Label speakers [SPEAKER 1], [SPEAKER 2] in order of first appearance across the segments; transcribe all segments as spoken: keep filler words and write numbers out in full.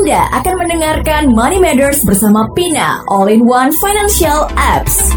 [SPEAKER 1] Anda akan mendengarkan Money Matters bersama Pina, All-in-One Financial Apps.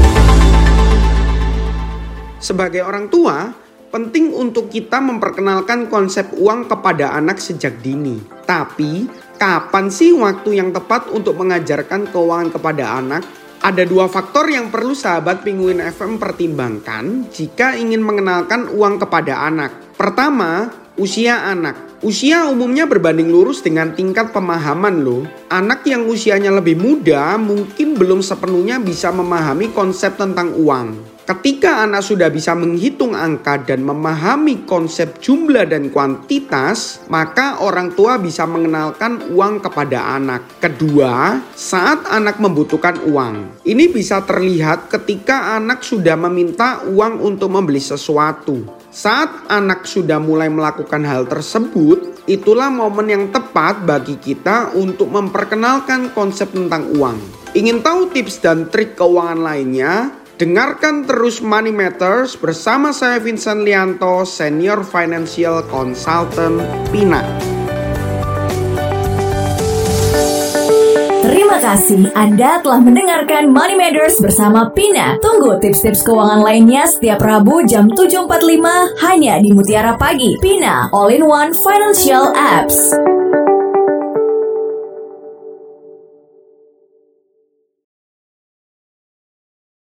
[SPEAKER 2] Sebagai orang tua, penting untuk kita memperkenalkan konsep uang kepada anak sejak dini. Tapi, kapan sih waktu yang tepat untuk mengajarkan keuangan kepada anak? Ada dua faktor yang perlu sahabat Penguin F M pertimbangkan jika ingin mengenalkan uang kepada anak. Pertama, usia anak. Usia umumnya berbanding lurus dengan tingkat pemahaman loh. Anak yang usianya lebih muda mungkin belum sepenuhnya bisa memahami konsep tentang uang. Ketika anak sudah bisa menghitung angka dan memahami konsep jumlah dan kuantitas, maka orang tua bisa mengenalkan uang kepada anak. Kedua, saat anak membutuhkan uang. Ini bisa terlihat ketika anak sudah meminta uang untuk membeli sesuatu. Saat anak sudah mulai melakukan hal tersebut, itulah momen yang tepat bagi kita untuk memperkenalkan konsep tentang uang. Ingin tahu tips dan trik keuangan lainnya? Dengarkan terus Money Matters bersama saya Vincent Lianto, Senior Financial Consultant Pina.
[SPEAKER 1] Terima kasih Anda telah mendengarkan Money Matters bersama Pina. Tunggu tips-tips keuangan lainnya setiap Rabu jam tujuh empat puluh lima hanya di Mutiara Pagi. Pina, All-in-One Financial Apps.